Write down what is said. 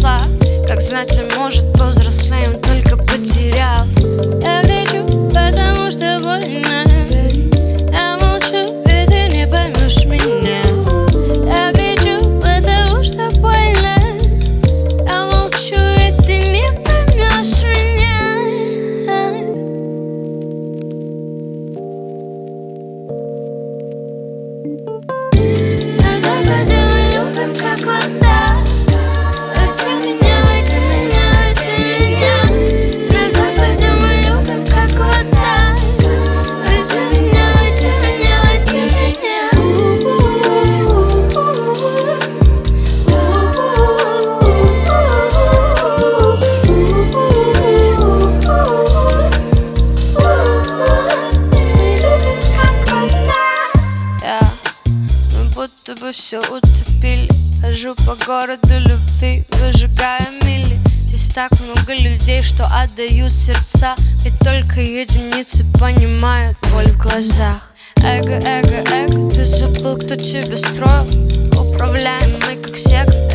росла. Как знать, а может повзрослеем, только потерял. Я кричу, потому что больно. Я молчу, и ты не поймешь меня. Я кричу, потому что больно. Я молчу, и ты не поймешь меня. На западе мы любим, как вода. Уйти меня, уйти меня, уйти меня. На западе мы любим, как вода. Уйти меня, уйти меня, уйти меня. Мы любим, как вода. Мы будто бы все утопили. Хожу по городу любви, выжигая мили. Здесь так много людей, что отдают сердца. Ведь только единицы понимают боль в глазах. Эго, эго, эго, ты забыл, кто тебя строил. Управляемый как сектор.